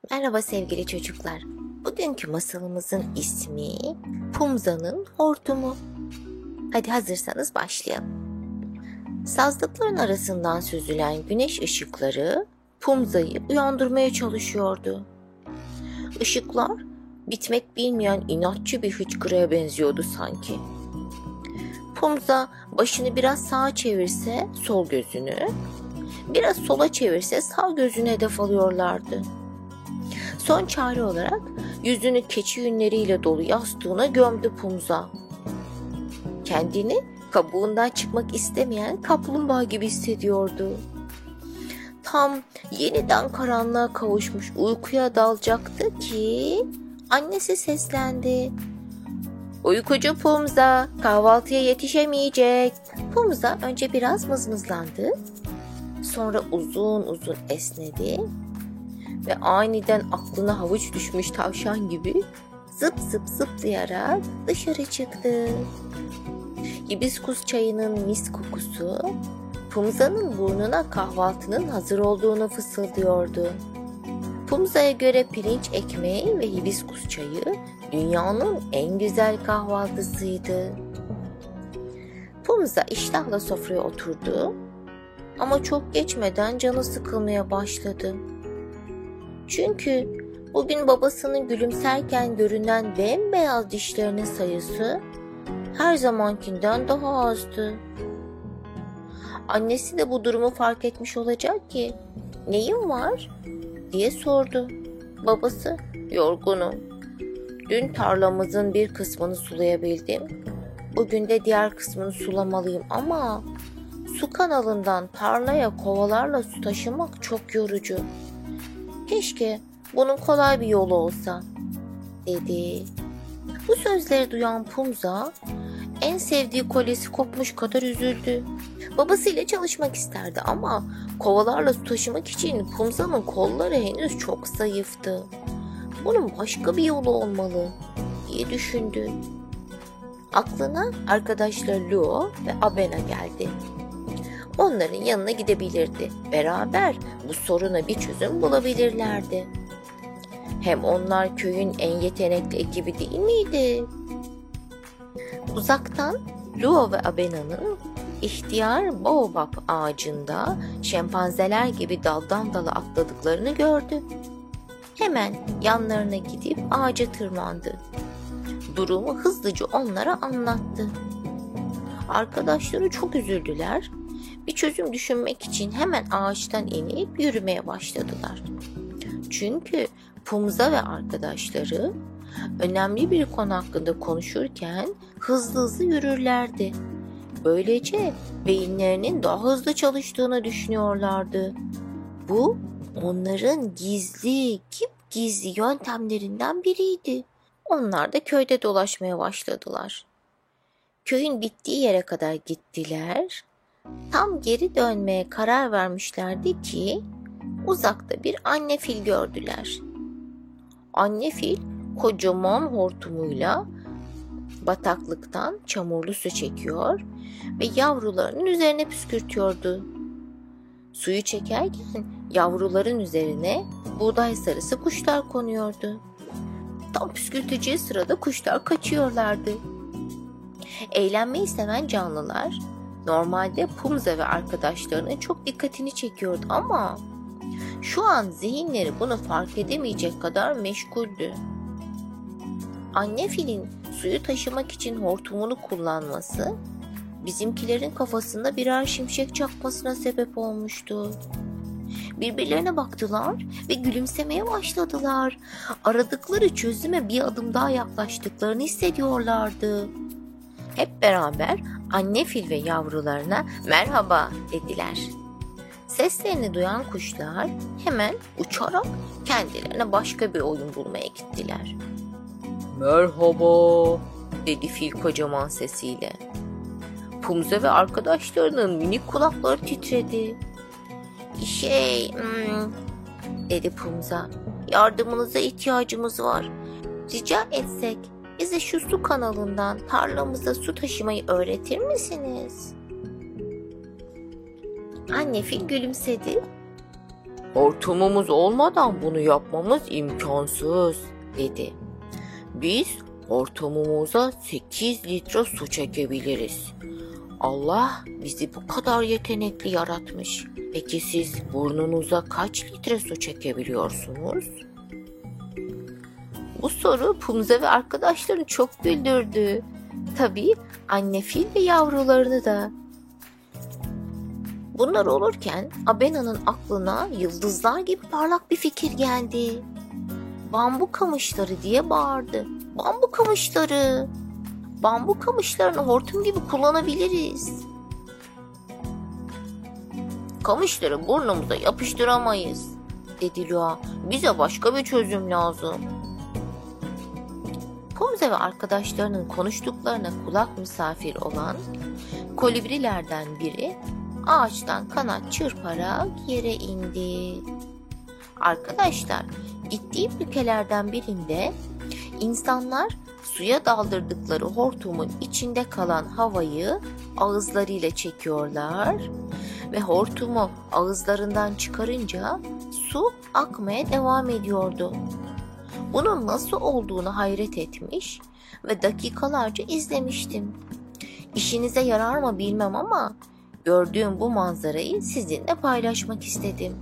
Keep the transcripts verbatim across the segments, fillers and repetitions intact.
Merhaba sevgili çocuklar. Bugünkü masalımızın ismi Pumza'nın Hortumu. Hadi hazırsanız başlayalım. Sazlıkların arasından süzülen güneş ışıkları Pumza'yı uyandırmaya çalışıyordu. Işıklar bitmek bilmeyen inatçı bir hıçkırığa benziyordu sanki. Pumza başını biraz sağa çevirse sol gözünü, biraz sola çevirse sağ gözünü hedef alıyorlardı. Son çare olarak yüzünü keçi yünleriyle dolu yastığına gömdü Pumza. Kendini kabuğundan çıkmak istemeyen kaplumbağa gibi hissediyordu. Tam yeniden karanlığa kavuşmuş uykuya dalacaktı ki annesi seslendi. "Uykucu Pumza, kahvaltıya yetişemeyecek." Pumza önce biraz mızmızlandı, sonra uzun uzun esnedi ve aniden aklına havuç düşmüş tavşan gibi zıp zıp zıplayarak dışarı çıktı. Hibiskus çayının mis kokusu Pumza'nın burnuna kahvaltının hazır olduğunu fısıldıyordu. Pumza'ya göre pirinç ekmeği ve hibiskus çayı dünyanın en güzel kahvaltısıydı. Pumza iştahla sofraya oturdu ama çok geçmeden canı sıkılmaya başladı. Çünkü bugün babasının gülümserken görünen bembeyaz dişlerinin sayısı her zamankinden daha azdı. Annesi de bu durumu fark etmiş olacak ki "Neyin var?" diye sordu. Babası "Yorgunum. Dün tarlamızın bir kısmını sulayabildim. Bugün de diğer kısmını sulamalıyım ama su kanalından tarlaya kovalarla su taşımak çok yorucu. Keşke bunun kolay bir yolu olsa," dedi. Bu sözleri duyan Pumza en sevdiği kolyesi kopmuş kadar üzüldü. Babasıyla çalışmak isterdi ama kovalarla su taşımak için Pumza'nın kolları henüz çok zayıftı. Bunun başka bir yolu olmalı diye düşündü. Aklına arkadaşları Luo ve Abena geldi. Onların yanına gidebilirdi. Beraber bu soruna bir çözüm bulabilirlerdi. Hem onlar köyün en yetenekli ekibi değil miydi? Uzaktan Luo ve Abena'nın ihtiyar baobab ağacında şempanzeler gibi daldan dala atladıklarını gördü. Hemen yanlarına gidip ağaca tırmandı. Durumu hızlıca onlara anlattı. Arkadaşları çok üzüldüler. Bir çözüm düşünmek için hemen ağaçtan inip yürümeye başladılar. Çünkü Pumza ve arkadaşları önemli bir konu hakkında konuşurken hızlı hızlı yürürlerdi. Böylece beyinlerinin daha hızlı çalıştığını düşünüyorlardı. Bu onların gizli, gizli yöntemlerinden biriydi. Onlar da köyde dolaşmaya başladılar. Köyün bittiği yere kadar gittiler. Tam geri dönmeye karar vermişlerdi ki uzakta bir anne fil gördüler. Anne fil kocaman hortumuyla bataklıktan çamurlu su çekiyor ve yavrularının üzerine püskürtüyordu. Suyu çekerken yavruların üzerine buğday sarısı kuşlar konuyordu. Tam püskürteceği sırada kuşlar kaçıyorlardı. Eğlenmeyi seven canlılar normalde Pumza ve arkadaşlarının çok dikkatini çekiyordu ama şu an zihinleri bunu fark edemeyecek kadar meşguldü. Anne filin suyu taşımak için hortumunu kullanması bizimkilerin kafasında birer şimşek çakmasına sebep olmuştu. Birbirlerine baktılar ve gülümsemeye başladılar. Aradıkları çözüme bir adım daha yaklaştıklarını hissediyorlardı. Hep beraber anne fil ve yavrularına "Merhaba" dediler. Seslerini duyan kuşlar hemen uçarak kendilerine başka bir oyun bulmaya gittiler. "Merhaba" dedi fil kocaman sesiyle. Pumza ve arkadaşlarının minik kulakları titredi. Şey, hmm, dedi Pumza. "Yardımınıza ihtiyacımız var. Rica etsek bize şu su kanalından tarlamıza su taşımayı öğretir misiniz?" Anne fil gülümsedi Hortumumuz olmadan bunu yapmamız imkansız, dedi. Biz hortumumuza sekiz litre su çekebiliriz. Allah bizi bu kadar yetenekli yaratmış. Peki siz burnunuza kaç litre su çekebiliyorsunuz? Bu soru Pumza ve arkadaşlarını çok güldürdü. Tabii anne fil ve yavrularını da. Bunlar olurken Abena'nın aklına yıldızlar gibi parlak bir fikir geldi. Bambu kamışları diye bağırdı. Bambu kamışları. Bambu kamışlarını hortum gibi kullanabiliriz. Kamışları burnumuza yapıştıramayız, dedi Lua. Bize başka bir çözüm lazım. Pumza ve arkadaşlarının konuştuklarına kulak misafir olan kolibrilerden biri ağaçtan kanat çırparak yere indi. Arkadaşlar, gittiğim ülkelerden birinde insanlar suya daldırdıkları hortumun içinde kalan havayı ağızlarıyla çekiyorlar ve hortumu ağızlarından çıkarınca su akmaya devam ediyordu. Bunun nasıl olduğunu hayret etmiş ve dakikalarca izlemiştim. İşinize yarar mı bilmem ama gördüğüm bu manzarayı sizinle paylaşmak istedim.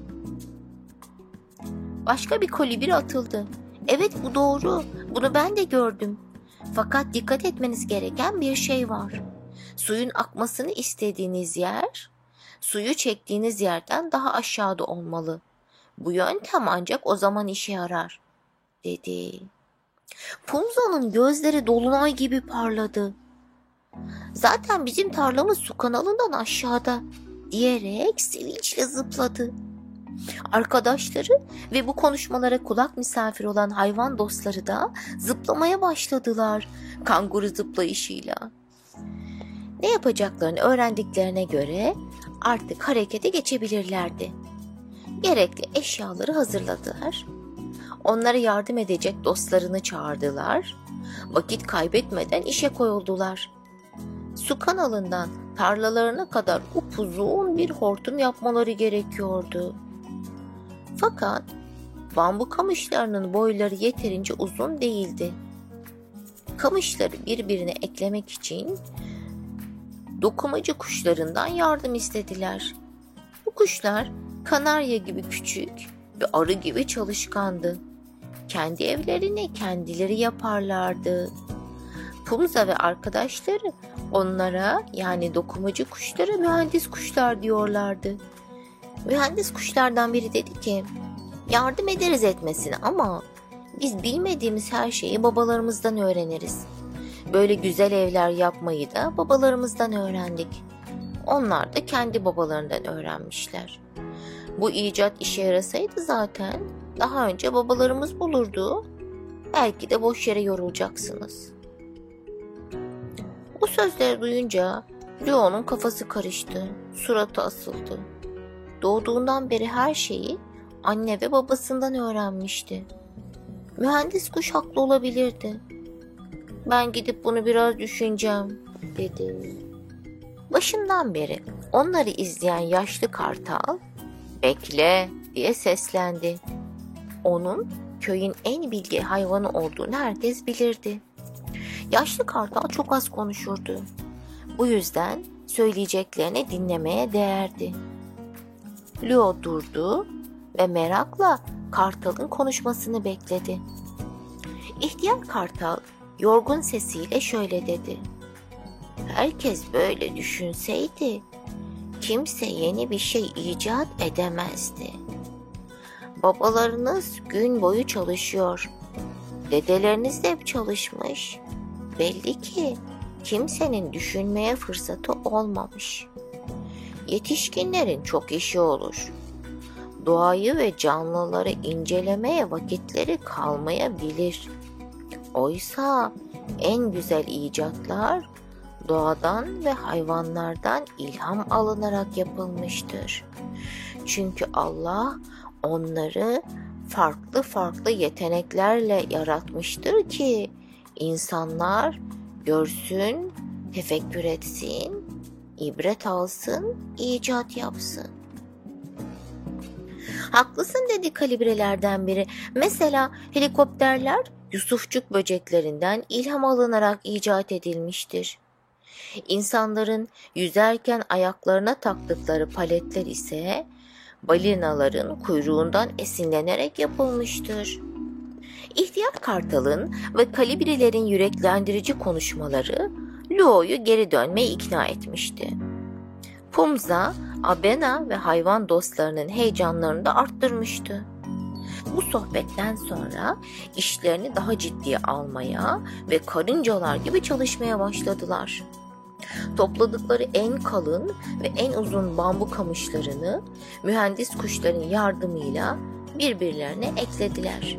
Başka bir kolibri atıldı. Evet, bu doğru. Bunu ben de gördüm. Fakat dikkat etmeniz gereken bir şey var. Suyun akmasını istediğiniz yer, suyu çektiğiniz yerden daha aşağıda olmalı. Bu yöntem ancak o zaman işe yarar, dedi. Pumza'nın gözleri dolunay gibi parladı. Zaten bizim tarlamız su kanalından aşağıda, diyerek sevinçle zıpladı. Arkadaşları ve bu konuşmalara kulak misafir olan hayvan dostları da zıplamaya başladılar kanguru zıplayışıyla. Ne yapacaklarını öğrendiklerine göre artık harekete geçebilirlerdi. Gerekli eşyaları hazırladılar. Onlara yardım edecek dostlarını çağırdılar. Vakit kaybetmeden işe koyuldular. Su kanalından tarlalarına kadar upuzun bir hortum yapmaları gerekiyordu. Fakat bambu kamışlarının boyları yeterince uzun değildi. Kamışları birbirine eklemek için dokumacı kuşlarından yardım istediler. Bu kuşlar kanarya gibi küçük ve arı gibi çalışkandı. Kendi evlerini kendileri yaparlardı. Pumza ve arkadaşları onlara, yani dokumacı kuşlara, mühendis kuşlar diyorlardı. Mühendis kuşlardan biri dedi ki, yardım ederiz etmesine ama biz bilmediğimiz her şeyi babalarımızdan öğreniriz. Böyle güzel evler yapmayı da babalarımızdan öğrendik. Onlar da kendi babalarından öğrenmişler. Bu icat işe yarasaydı zaten daha önce babalarımız bulurdu. Belki de boş yere yorulacaksınız. Bu sözleri duyunca Leo'nun kafası karıştı, suratı asıldı. Doğduğundan beri her şeyi anne ve babasından öğrenmişti. Mühendis kuş haklı olabilirdi. Ben gidip bunu biraz düşüneceğim, dedi. Başından beri onları izleyen yaşlı kartal, bekle diye seslendi. Onun köyün en bilge hayvanı olduğunu herkes bilirdi. Yaşlı kartal çok az konuşurdu. Bu yüzden söyleyeceklerini dinlemeye değerdi. Leo durdu ve merakla kartalın konuşmasını bekledi. İhtiyar kartal yorgun sesiyle şöyle dedi. Herkes böyle düşünseydi kimse yeni bir şey icat edemezdi. Babalarınız gün boyu çalışıyor. Dedeleriniz de hep çalışmış. Belli ki kimsenin düşünmeye fırsatı olmamış. Yetişkinlerin çok işi olur. Doğayı ve canlıları incelemeye vakitleri kalmayabilir. Oysa en güzel icatlar doğadan ve hayvanlardan ilham alınarak yapılmıştır. Çünkü Allah onları farklı farklı yeteneklerle yaratmıştır ki insanlar görsün, tefekkür etsin, ibret alsın, icat yapsın. Haklısın dedi kalibrelerden biri. Mesela helikopterler Yusufçuk böceklerinden ilham alınarak icat edilmiştir. İnsanların yüzerken ayaklarına taktıkları paletler ise balinaların kuyruğundan esinlenerek yapılmıştır. İhtiyar Kartal'ın ve kalibrelerin yüreklendirici konuşmaları Luo'yu geri dönmeye ikna etmişti. Pumza, Abena ve hayvan dostlarının heyecanlarını da arttırmıştı. Bu sohbetten sonra işlerini daha ciddiye almaya ve karıncalar gibi çalışmaya başladılar. Topladıkları en kalın ve en uzun bambu kamışlarını mühendis kuşların yardımıyla birbirlerine eklediler.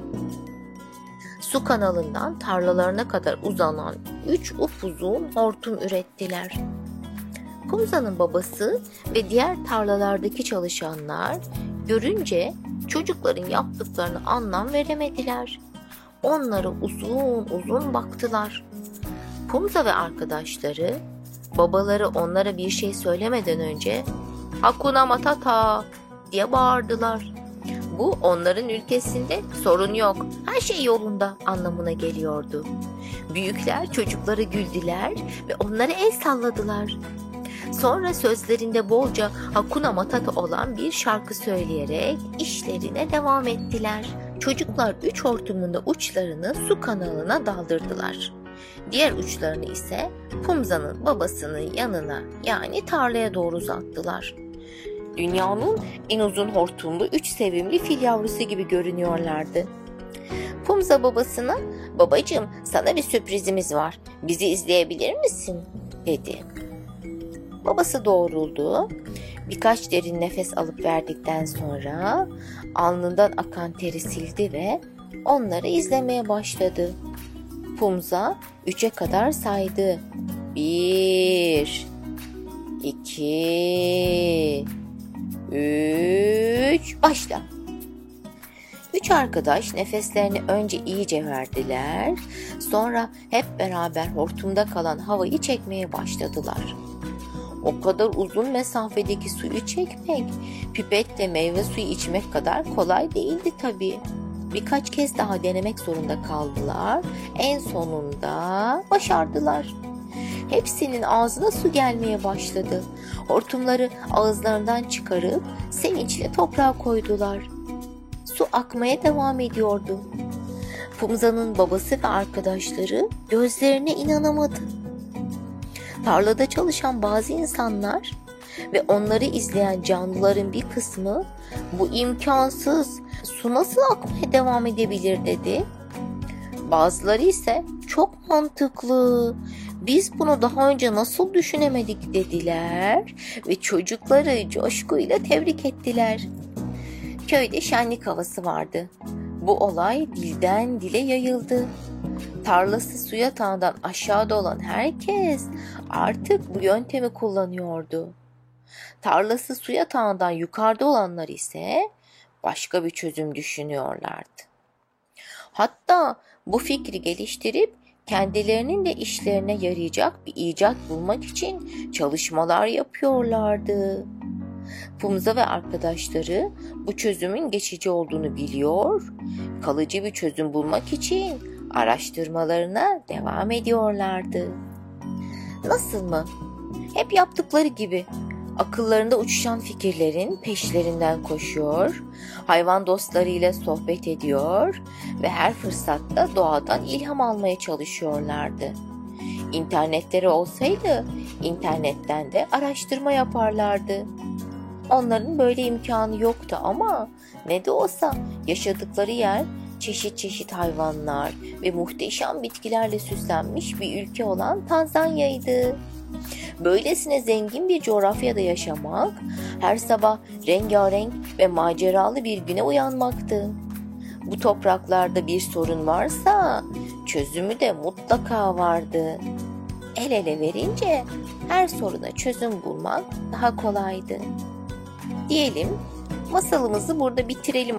Su kanalından tarlalarına kadar uzanan üç upuzun hortum ürettiler. Pumza'nın babası ve diğer tarlalardaki çalışanlar görünce çocukların yaptıklarını anlam veremediler. Onlara uzun uzun baktılar. Pumza ve arkadaşları, babaları onlara bir şey söylemeden önce "Hakuna Matata" diye bağırdılar. Bu onların ülkesinde sorun yok, her şey yolunda anlamına geliyordu. Büyükler çocukları güldüler ve onlara el salladılar. Sonra sözlerinde bolca Hakuna Matata olan bir şarkı söyleyerek işlerine devam ettiler. Çocuklar üç hortumunda uçlarını su kanalına daldırdılar. Diğer uçlarını ise Pumza'nın babasının yanına, yani tarlaya doğru uzattılar. Dünyanın en uzun hortumlu üç sevimli fil yavrusu gibi görünüyorlardı. Pumza babasına "Babacığım, sana bir sürprizimiz var. Bizi izleyebilir misin?" dedi. Babası doğruldu. Birkaç derin nefes alıp verdikten sonra alnından akan teri sildi ve onları izlemeye başladı. Pumza üçe kadar saydı. Bir, iki, üç, başla. Üç arkadaş nefeslerini önce iyice verdiler, sonra hep beraber hortumda kalan havayı çekmeye başladılar. O kadar uzun mesafedeki suyu çekmek, pipetle meyve suyu içmek kadar kolay değildi tabii. Birkaç kez daha denemek zorunda kaldılar. En sonunda başardılar. Hepsinin ağzına su gelmeye başladı. Hortumları ağızlarından çıkarıp sevinçle toprağa koydular. Su akmaya devam ediyordu. Pumza'nın babası ve arkadaşları gözlerine inanamadı. Tarlada çalışan bazı insanlar ve onları izleyen canlıların bir kısmı "Bu imkansız, su nasıl akmaya devam edebilir?" dedi. Bazıları ise "Çok mantıklı, biz bunu daha önce nasıl düşünemedik?" dediler ve çocukları coşkuyla tebrik ettiler. Köyde şenlik havası vardı. Bu olay dilden dile yayıldı. Tarlası su yatağından aşağıda olan herkes artık bu yöntemi kullanıyordu. Tarlası su yatağından yukarıda olanlar ise başka bir çözüm düşünüyorlardı. Hatta bu fikri geliştirip kendilerinin de işlerine yarayacak bir icat bulmak için çalışmalar yapıyorlardı. Pumza ve arkadaşları bu çözümün geçici olduğunu biliyor, kalıcı bir çözüm bulmak için araştırmalarına devam ediyorlardı. Nasıl mı? Hep yaptıkları gibi akıllarında uçuşan fikirlerin peşlerinden koşuyor, hayvan dostlarıyla sohbet ediyor ve her fırsatta doğadan ilham almaya çalışıyorlardı. İnternetleri olsaydı internetten de araştırma yaparlardı. Onların böyle imkanı yoktu ama ne de olsa yaşadıkları yer çeşit çeşit hayvanlar ve muhteşem bitkilerle süslenmiş bir ülke olan Tanzanya'ydı. Böylesine zengin bir coğrafyada yaşamak, her sabah rengarenk ve maceralı bir güne uyanmaktı. Bu topraklarda bir sorun varsa çözümü de mutlaka vardı. El ele verince her soruna çözüm bulmak daha kolaydı. Diyelim masalımızı burada bitirelim.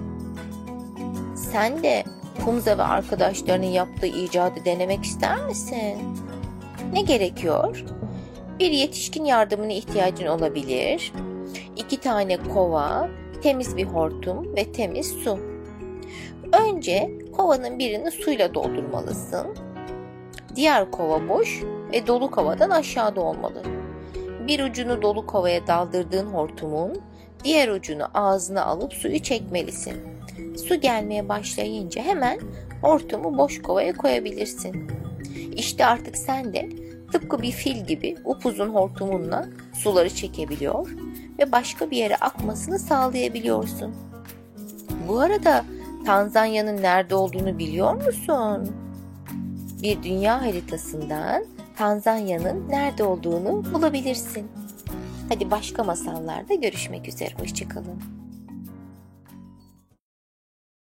Sen de Pumza ve arkadaşlarının yaptığı icadı denemek ister misin? Ne gerekiyor? Bir yetişkin yardımına ihtiyacın olabilir. İki tane kova, temiz bir hortum ve temiz su. Önce kovanın birini suyla doldurmalısın. Diğer kova boş ve dolu kovadan aşağıda olmalı. Bir ucunu dolu kovaya daldırdığın hortumun diğer ucunu ağzına alıp suyu çekmelisin. Su gelmeye başlayınca hemen hortumu boş kovaya koyabilirsin. İşte artık sen de tıpkı bir fil gibi upuzun hortumunla suları çekebiliyor ve başka bir yere akmasını sağlayabiliyorsun. Bu arada Tanzanya'nın nerede olduğunu biliyor musun? Bir dünya haritasından Tanzanya'nın nerede olduğunu bulabilirsin. Hadi başka masallarda görüşmek üzere. Hoşça kalın.